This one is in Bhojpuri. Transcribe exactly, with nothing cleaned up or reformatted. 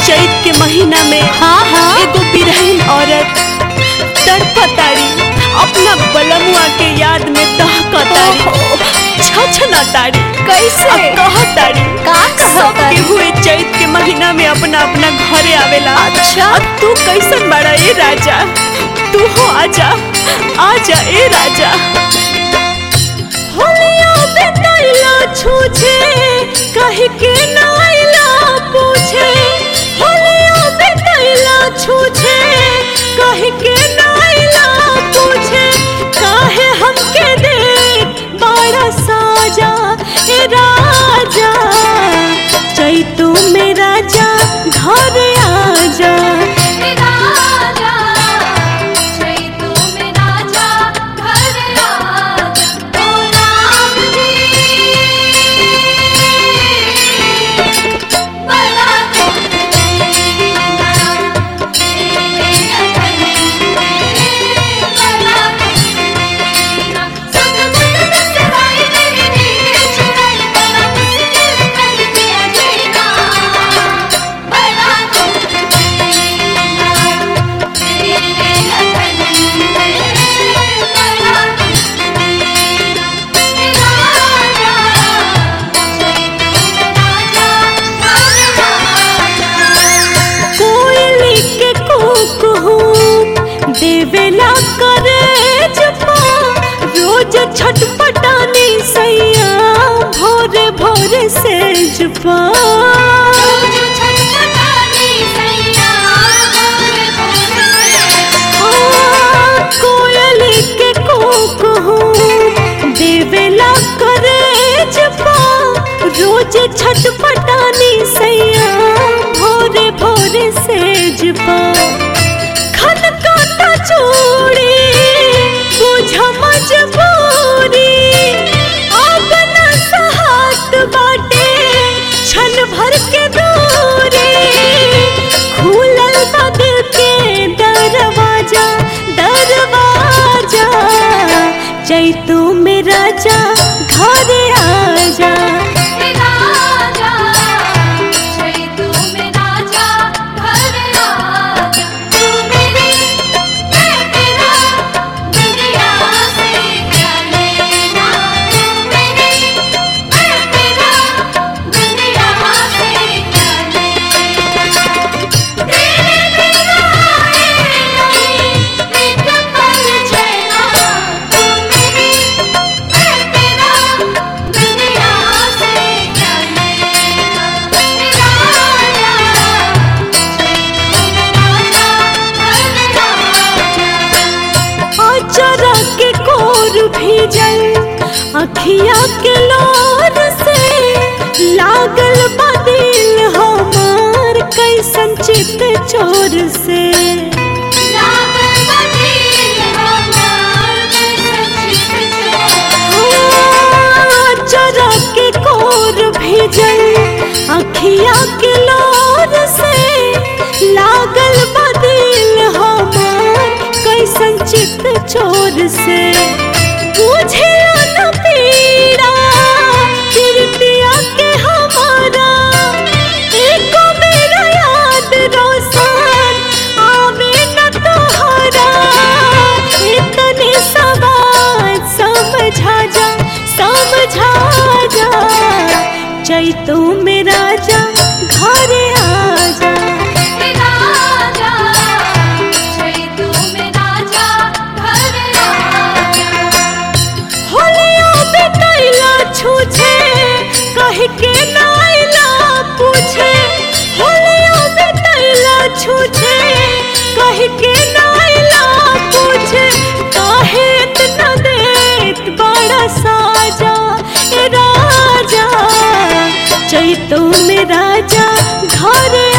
चैत के महीना में हाँ हाँ एगो बिरहीन औरत तड़पतारी अपना बलमुआ के याद में दहकतारी छछनतारी कैसे कहतारी का सब के हुए चैत के महीना में अपना अपना घरे आवेला। अच्छा अब तू कैसन बड़ा ए राजा, तू हो आजा आजा ए राजा। होलिया बेतैला छूछे कह के नाइला पूछे, होलिया बेतैला छूछे कह के नाइला पूछे, काहे हमके देख बड़ा साजा ए राजा, चैतू में राजा घर आजा। देवेला करे जपा रोज छटपटानी सैया भोरे भोरे से जपा, कोयली के कुकू देवेला करे जपा रोज छटपटानी सैया भोरे भोरे से जपा, चूड़ी बुझ मजबूरी अब न सहात बाटे छन भर के दूरी, खुलल बा दिल के दरवाजा दरवाजा, चैतू में राजा घर आजा। भीजल अखिया के लोर से लागल बा दिल हमार कैसन चित चोर से, लागल बा दिल हमार कैसन चित चोर, चरा के कोर भीजल अखिया के लोर से लागल बा दिल हमार कैसन चित चोर से, मुझे न पीड़ा तिरतिया के हमारा एको मेरा याद रोशन आवे न तोहरा, इतने सवाल समझा जा समझा जा, चैतू में राजा घर आजा। छूछे कह के नाइला पूछे, होलिया बेतैला छूछे कह के नाइला पूछे, काहे इतना देत बड़ा साजा ए राजा, चैतू में राजा घर